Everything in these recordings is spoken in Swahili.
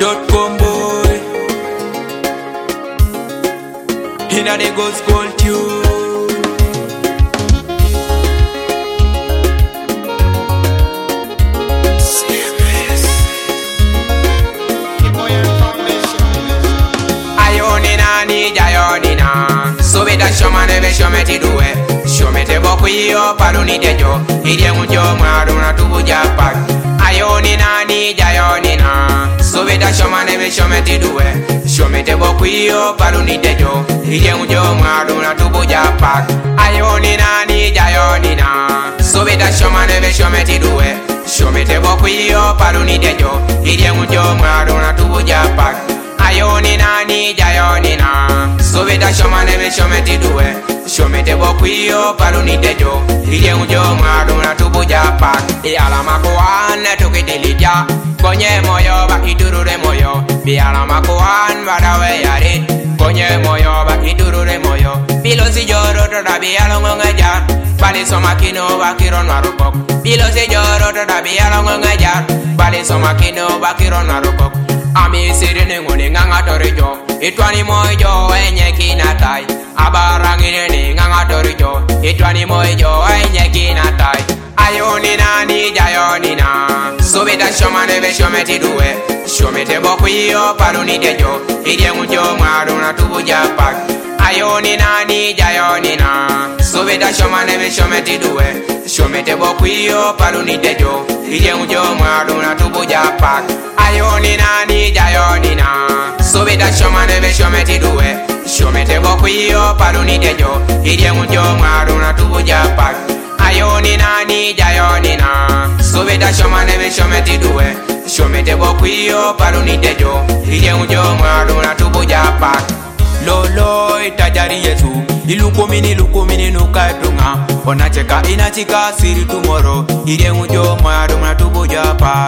Gmail.com boy. Inna the gospel tune. Jayonina, so be that showman ebe show me ti do it. Show me te boku yo paluni dejo. Ide mujo mwaduna tubuja pak. Ayonina ni jayonina, so be that showman ebe show me ti do it. Show me te boku yo paluni dejo. Ide mujo mwaduna tubuja pak. Ayonina ni jayonina, so be that showman ebe show me ti do it. Show me te boku yo paluni dejo. Ide mujo mwaduna tubuja pak. Ayonina ni jayonina, so be that showman ebe show me ti do it. Show me te boku yo paluni dejo. Ide mujo mwaduna tubuja pak. E alama kuan tukite lidia. Konye moyo baki durure moyo. Bi alama kuan badawe yari. Konye moyo baki durure moyo. Bilo si joro to da bi alongo ngajar. Bali soma kino bakiron marukok. Bilo si joro to da bi alongo ngajar. Bali soma kino bakiron marukok. Ami sirene ngone nganga torijo. Itwani mojo enye kinatai. Abarangine ni nganga torijo. Itwani mojo enye kinatai. Ayonina ni jayonina, so be that showman ebe show me ti do it. Show me te boku yo paluni dejo. Ide mujo mwaduna tubuja pak. Ayonina ni jayonina, so be that showman ebe show me ti do it. Show me te boku yo paluni dejo. Ide mujo mwaduna tubuja pak. Ayonina ni jayonina, so be that showman ebe show me ti do it. Show me te boku yo paluni dejo. Ide mujo mwaduna tubuja pak. Ayonina ni jayonina, so be that showman ebe show me ti do it. Show me te boku yo paluni dejo. Ide mujo mwaduna tubuja pak. Lolo itajari Yesu, ilukumini nukatunga. Onacheka inachika siri tomorrow. Ide mujo mwaduna tubuja pak.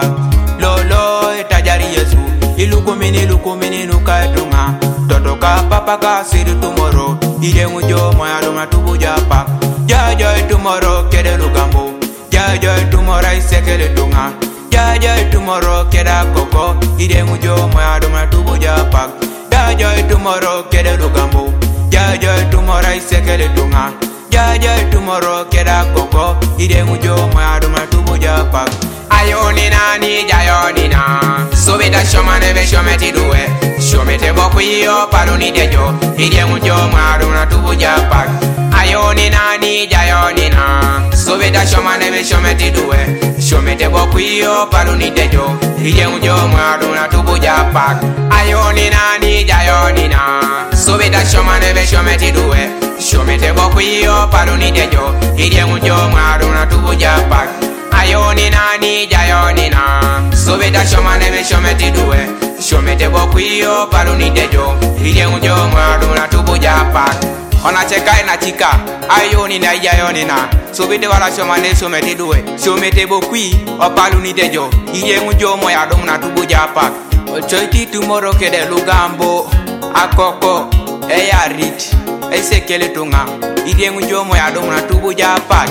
Lolo itajari Yesu, ilukumini nukatunga. Totoka papa ka siri tomorrow. Ide mujo mwaduna tubuja pak. Joy tomorrow kede lugambo. Joy tomorrow isekele tunga. Joy tomorrow keda koko. Ide mujo mwaduna tubuja pak. Joy tomorrow kede lugambo. Joy tomorrow isekele tunga. Joy tomorrow keda koko. Ide mujo mwaduna tubuja pak. Ayonina ni jayonina, so be that showman ebe show me ti do it. Show me te boku yo paluni dejo. Ide mujo mwaduna tubuja pak. Ayonina ni jayonina, so be that showman ebe show me ti do it. Show me te boku yo paluni dejo. Ide mujo mwaduna tubuja pak. Ayonina ni jayonina, so be that showman ebe show me ti do it. Show me te boku yo paluni dejo. Ide mujo mwaduna tubuja pak. Ayonina ni jayonina, so be that showman ebe show me ti do it. Show me te boku yo paluni dejo. Ide mujo mwaduna tubuja pak. Onacheka inachika, ayonina jayonina, so be the wala showman ebe show me ti do it. Show me te boku yo paluni dejo. Ide mujo mwaduna tubuja pak. Ochoiti tomorrow kede lugambo. Akoko, eya rich, esekele tunga. Ide mujo mwaduna tubuja pak.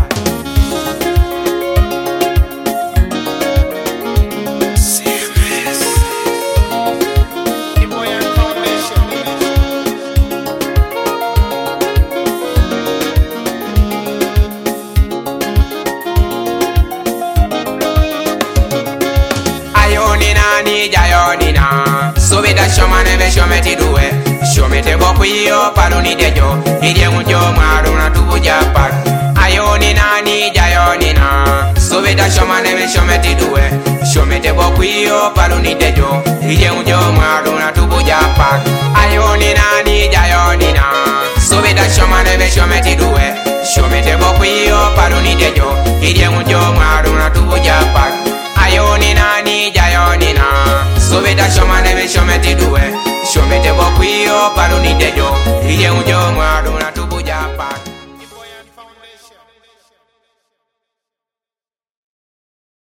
Ayonina ni jayonina, so be that showman ebe show me ti do it. Show me te boku yo paluni dejo. Ide mujo mwaduna tubuja pak. Ayonina ni jayonina, so be that showman ebe show me ti do it. Show me te boku yo paluni dejo. Ide mujo mwaduna tubuja pak. Ayonina ni jayonina, so be that showman ebe show me ti do it. Show me te boku yo paluni dejo. Ide mujo mwaduna tubuja pak. Ayonina ni jayonina, so be that showman ebe show me ti do it. Show me te boku yo paluni dejo. Ide mujo mwaduna tubuja pak.